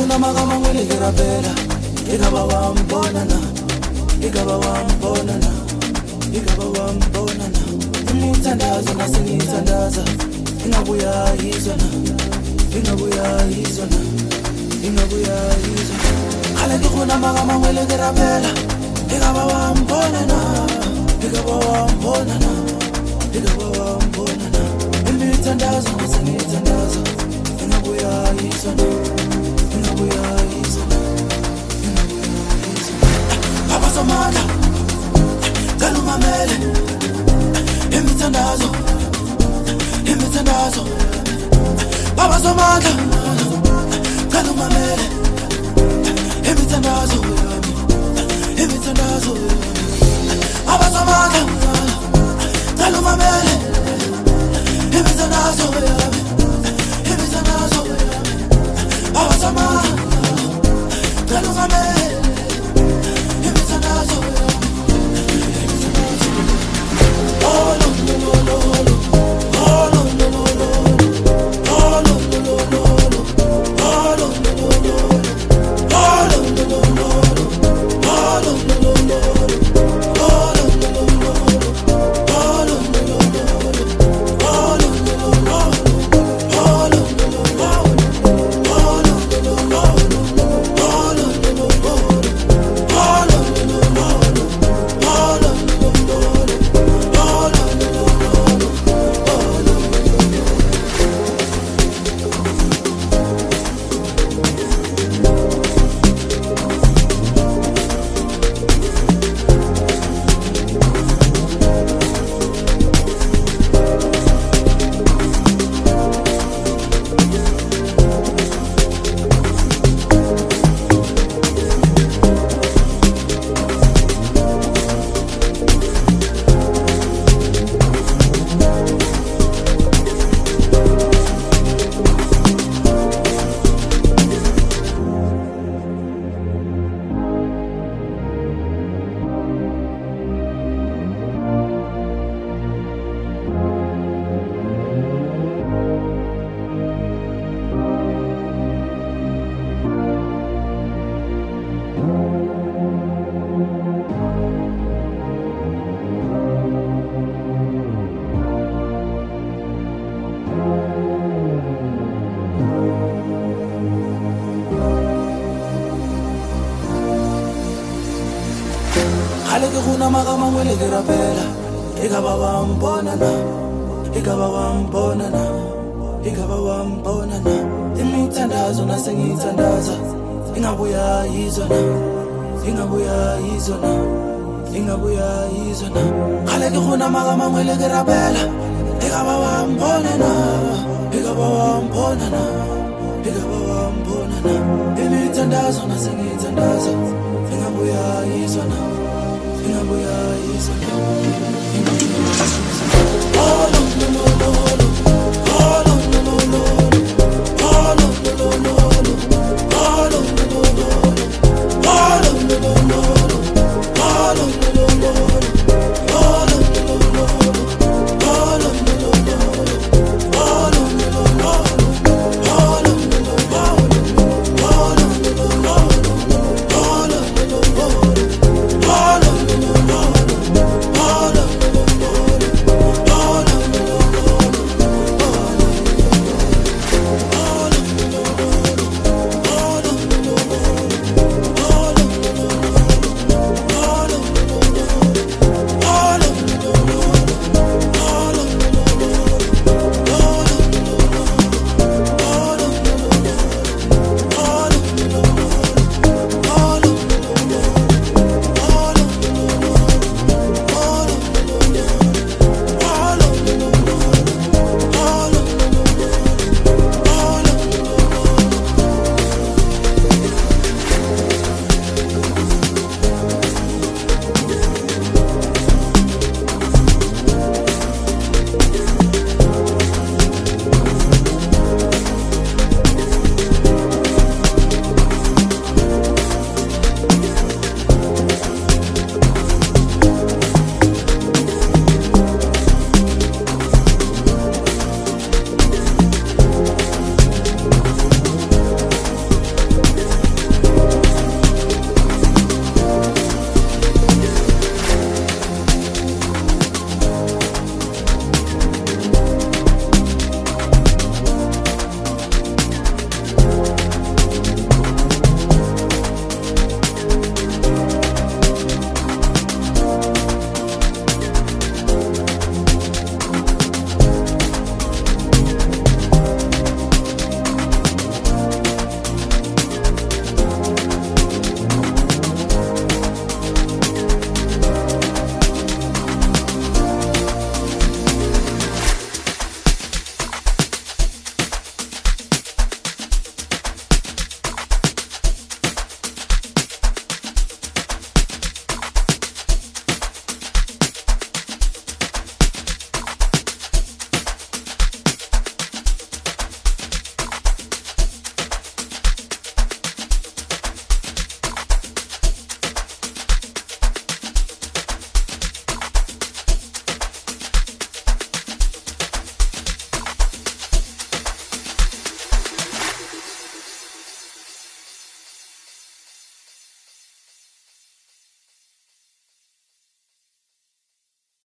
khuna magama ngwele kirapela ikaba wambona na ikaba wambona na ikaba wambona na imuthandazo nasengithandaza ingabuya yizwa na ingabuya yizwa na ingabuya yizwa khale khuna magama ngwele kirapela ikaba wambona na ikaba wambona na ikaba wambona na imuthandazo nasengithandaza ingabuya yizwa na ingabuya yizwa na ingabuya yizwa Baba Somata Kalumamele Imithandazo Imithandazo Baba Somata Kalumamele Imithandazo Imithandazo Baba Somata Kalumamele Imithandazo Imithandazo Baba Somata Kalumamele Imithandazo Khuna magama ngwele kirapela ikaba wambona na ikaba wambona na ikaba wambona na imuthandazo nasengithandaza ingabuya yizwa na ingabuya yizwa na ingabuya yizwa na khale khuna magama ngwele kirapela ikaba wambona na ikaba wambona na ikaba wambona na imuthandazo nasengithandaza ingabuya yizwa na ingabuya yizwa